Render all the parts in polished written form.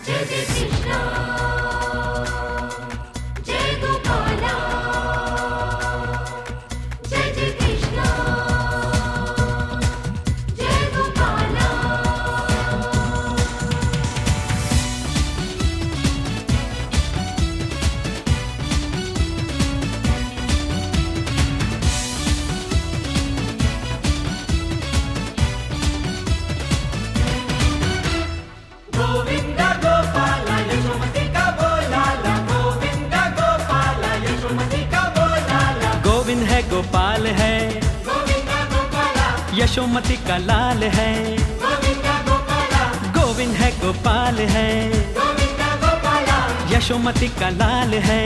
जय जय कृष्णा जय गोपाला जय जय कृष्णा जय गोपाला गोविंद है गोपाल है यशोमती का लाल है गोविंद है गोपाल है यशोमती का लाल है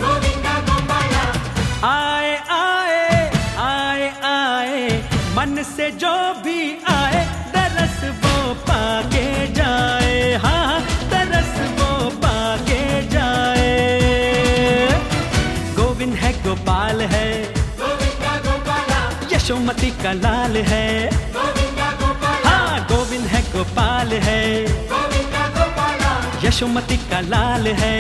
आए आए आए आए मन से जो भी आए तरस वो पाके जाए हाँ तरस वो पाके जाए गोविंद है गोपाल है यशोमती का लाल है हाँ गोविंद है गोपाल है यशोमती का लाल है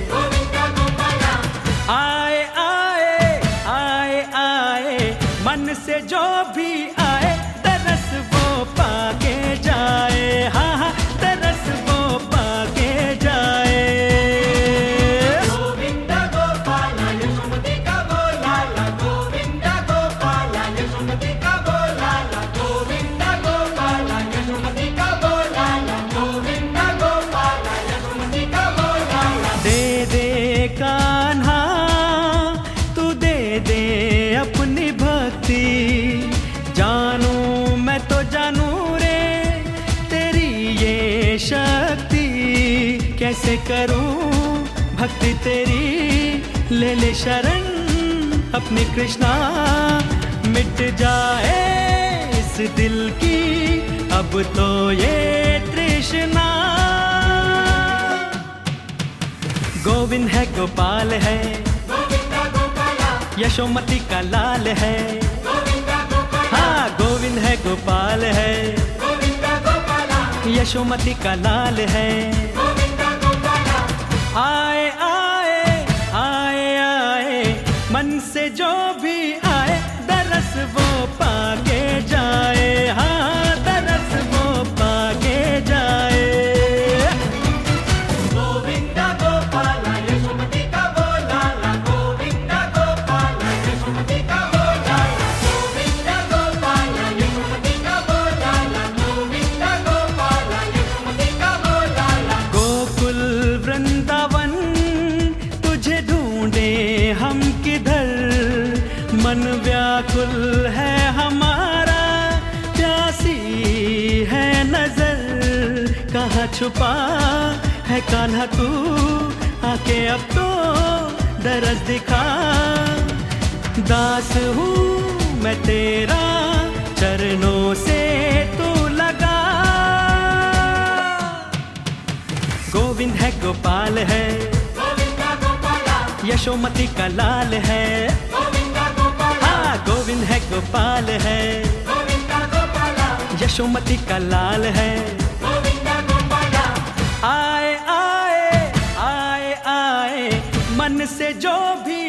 आए आए आए आए मन से जो भी आए तरस वो पाके जाए हाँ हाँ तरस वो पाके जाए कान्हा तू दे दे अपनी भक्ति जानू मैं तो जानू रे तेरी ये शक्ति कैसे करूं भक्ति तेरी ले ले शरण अपनी कृष्णा मिट जाए इस दिल की अब तो ये तृष्णा गोविंद है गोपाल है यशोमती का लाल है हाँ गोविंद है गोपाल है यशोमती का लाल है आए आए आए आए मन से जो भी आए दरस वो पाके जाए हाँ दरस वो पाके जाए हम किधर मन व्याकुल है हमारा प्यासी है नजर कहाँ छुपा है कान्हा तू आके अब तो दरस दिखा दास हूँ मैं तेरा चरणों से तू लगा गोविंद है गोपाल है यशोमती का लाल है हाँ गोविंद है गोपाल है यशोमती का लाल है आए आए आए आए मन से जो भी